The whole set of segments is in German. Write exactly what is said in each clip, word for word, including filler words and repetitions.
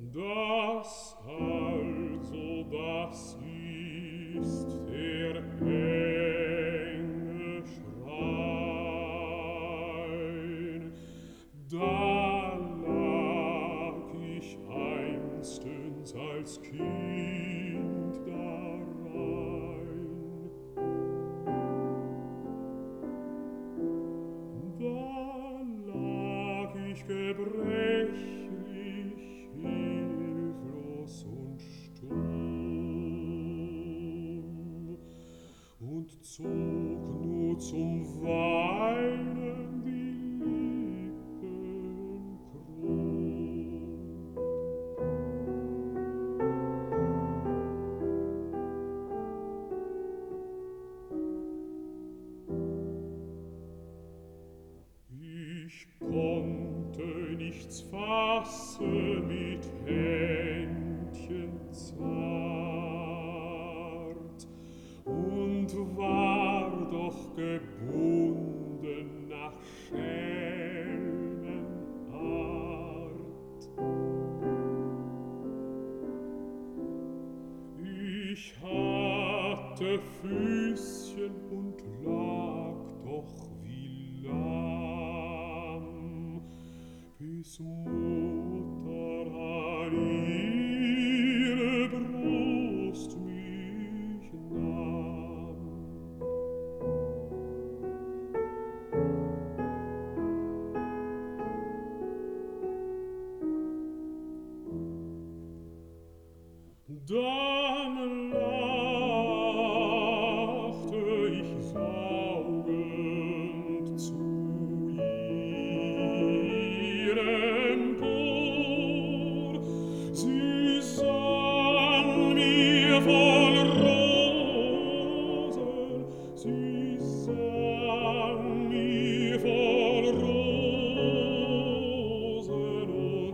Das also, das ist der enge Schrein. Da lag ich einstens als Kind darein. Da lag ich gebrechlich, hilflos und stumm und zog nur zum Weinen die Lippen krumm. Ich konnte nichts fassen mit Händchen zart und war doch gebunden nach Schelmenart. Ich hatte Füßchen und lag doch wie lahm, bis Mutter an ihre Brust mich nahm. Dann lachte ich saugend zu ihrem Chor. Sie sang mir von Rosen, sie sang mir von Rosen und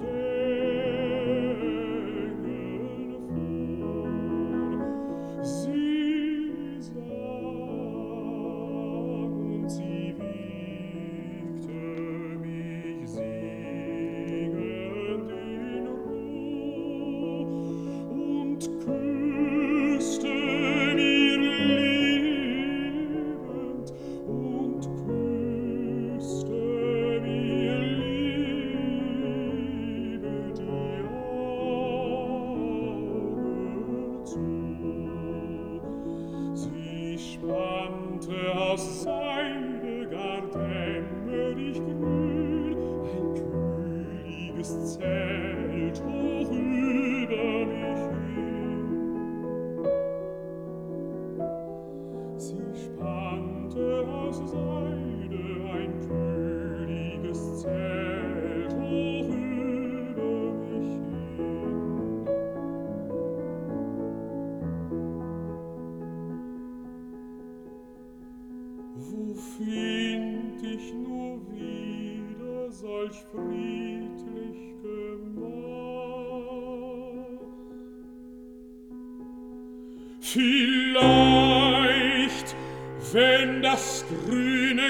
Engeln vor. Sie sang und sie wiegte mich singend in Ruh und küsste mir liebend und küsste mir liebend die Augen zu. Sie spannte aus Seide gar dämmerig grün ein kühliges Zelt hoch über mich hin. Sie spannte aus Seide ein kühliges Zelt hoch über mich hin. Wo find ich nur wieder solch friedlich Gemach? Vielleicht, wenn das grüne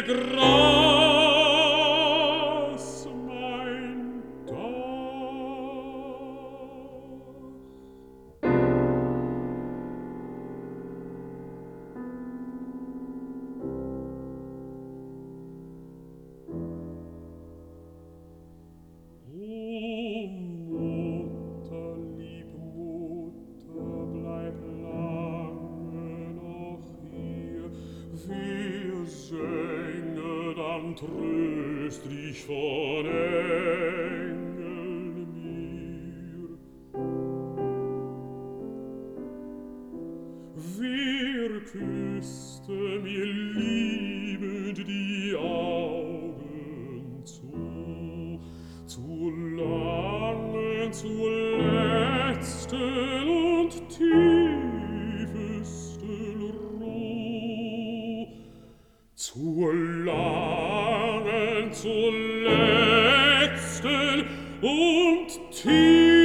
Gras mein Dach. O Mutter, lieb Mutter, bleib lange noch hier. Wir singen dann tröstlich von Engeln mir. Wer küsste mir liebend die Augen zu, zu langen, zur letzten und tiefesten Ruh, zur langen, zur letzten und tiefesten